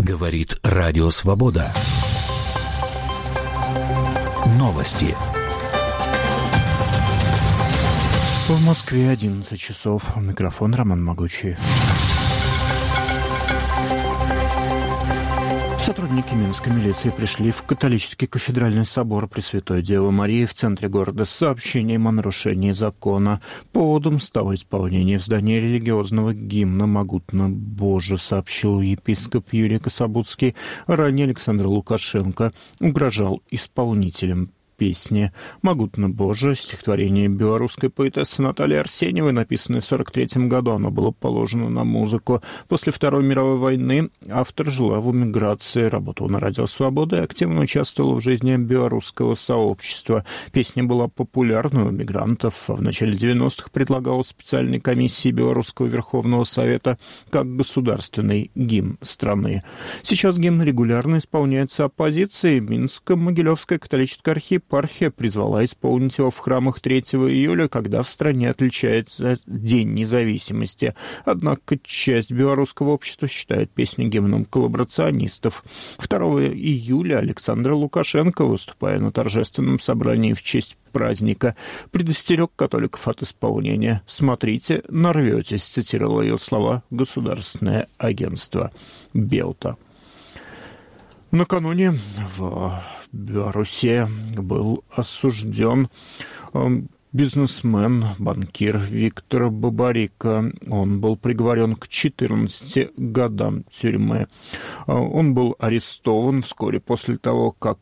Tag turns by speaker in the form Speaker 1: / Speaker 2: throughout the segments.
Speaker 1: Говорит Радио Свобода. Новости.
Speaker 2: В Москве 11 часов. Микрофон Роман Могучий. Сотрудники Минской милиции пришли в католический кафедральный собор Пресвятой Девы Марии в центре города с сообщением о нарушении закона. Поводом стало исполнение в здании религиозного гимна «Могутно Боже», сообщил епископ Юрий Кособудский. Ранее Александр Лукашенко угрожал исполнителям песни «Могутно Боже», стихотворение белорусской поэтессы Натальи Арсеньевой, написанное в 1943 году. Оно было положено на музыку. После Второй мировой войны автор жила в эмиграции, работала на Радио Свобода и активно участвовала в жизни белорусского сообщества. Песня была популярна у мигрантов, а в начале 90-х предлагалась специальной комиссии Белорусского Верховного Совета как государственный гимн страны. Сейчас гимн регулярно исполняется оппозицией. Минско-Могилевская католическая архиепархия призвала исполнить его в храмах 3 июля, когда в стране отличается День независимости. Однако часть белорусского общества считает песню гимном коллаборационистов. 2 июля Александр Лукашенко, выступая на торжественном собрании в честь праздника, предостерег католиков от исполнения. «Смотрите, нарветесь», цитировало ее слова государственное агентство Белта. Накануне в Беларуси был осужден бизнесмен, банкир Виктор Бабарико. Он был приговорен к 14 годам тюрьмы. Он был арестован вскоре после того, как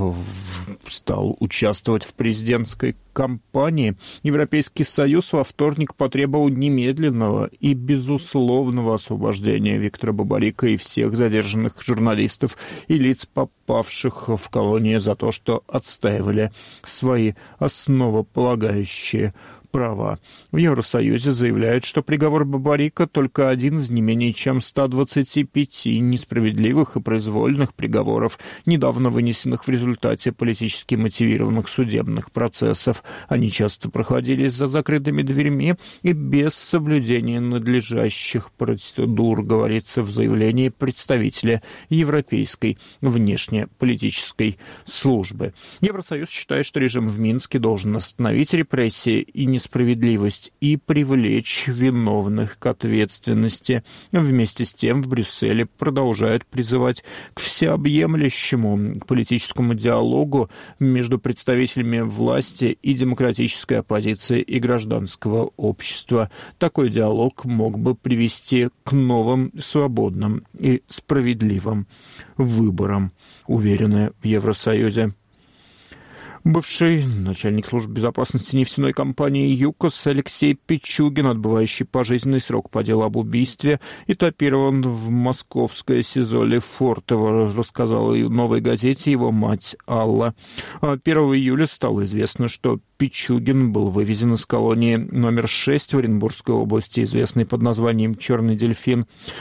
Speaker 2: стал участвовать в президентской кампании. Европейский Союз во вторник потребовал немедленного и безусловного освобождения Виктора Бабарико и всех задержанных журналистов и лиц, попавших в колонии за то, что отстаивали свои основополагающие права. В Евросоюзе заявляют, что приговор Бабарико только один из не менее чем 125 несправедливых и произвольных приговоров, недавно вынесенных в результате политически мотивированных судебных процессов. Они часто проходились за закрытыми дверьми и без соблюдения надлежащих процедур, говорится в заявлении представителя Европейской внешнеполитической службы. Евросоюз считает, что режим в Минске должен остановить репрессии и несправедливость и привлечь виновных к ответственности. Вместе с тем в Брюсселе продолжают призывать к всеобъемлющему политическому диалогу между представителями власти и демократической оппозиции и гражданского общества. Такой диалог мог бы привести к новым свободным и справедливым выборам, уверены в Евросоюзе. Бывший начальник службы безопасности нефтяной компании «ЮКОС» Алексей Пичугин, отбывающий пожизненный срок по делу об убийстве, этапирован в московское СИЗО Лефортово, рассказала в «Новой газете» его мать Алла. 1 июля стало известно, что Пичугин был вывезен из колонии номер 6 в Оренбургской области, известной под названием «Черный дельфин».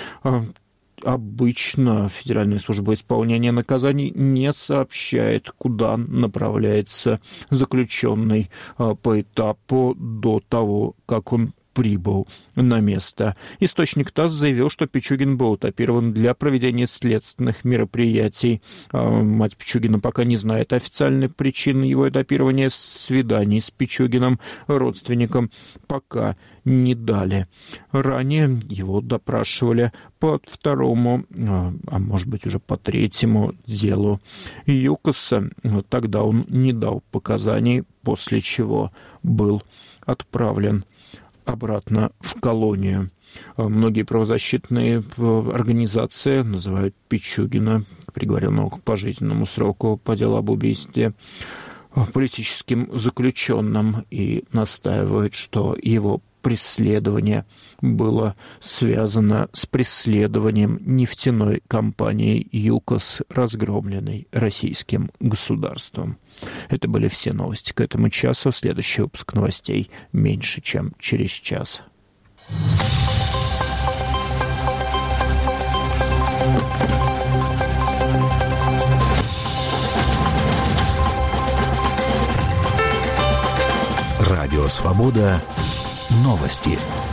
Speaker 2: Обычно Федеральная служба исполнения наказаний не сообщает, куда направляется заключенный по этапу до того, как он прибыл на место. Источник ТАСС заявил, что Пичугин был этапирован для проведения следственных мероприятий. Мать Пичугина пока не знает официальной причины его этапирования. Свиданий с Пичугиным родственникам пока не дали. Ранее его допрашивали по 2-му, а может быть уже по 3-му делу ЮКОСа. Тогда он не дал показаний, после чего был отправлен обратно в колонию. Многие правозащитные организации называют Пичугина, приговоренного к пожизненному сроку по делу об убийстве, политическим заключенным и настаивают, что его преследование было связано с преследованием нефтяной компании «ЮКОС», разгромленной российским государством. Это были все новости к этому часу. Следующий выпуск новостей меньше, чем через час.
Speaker 1: Радио «Свобода». Новости.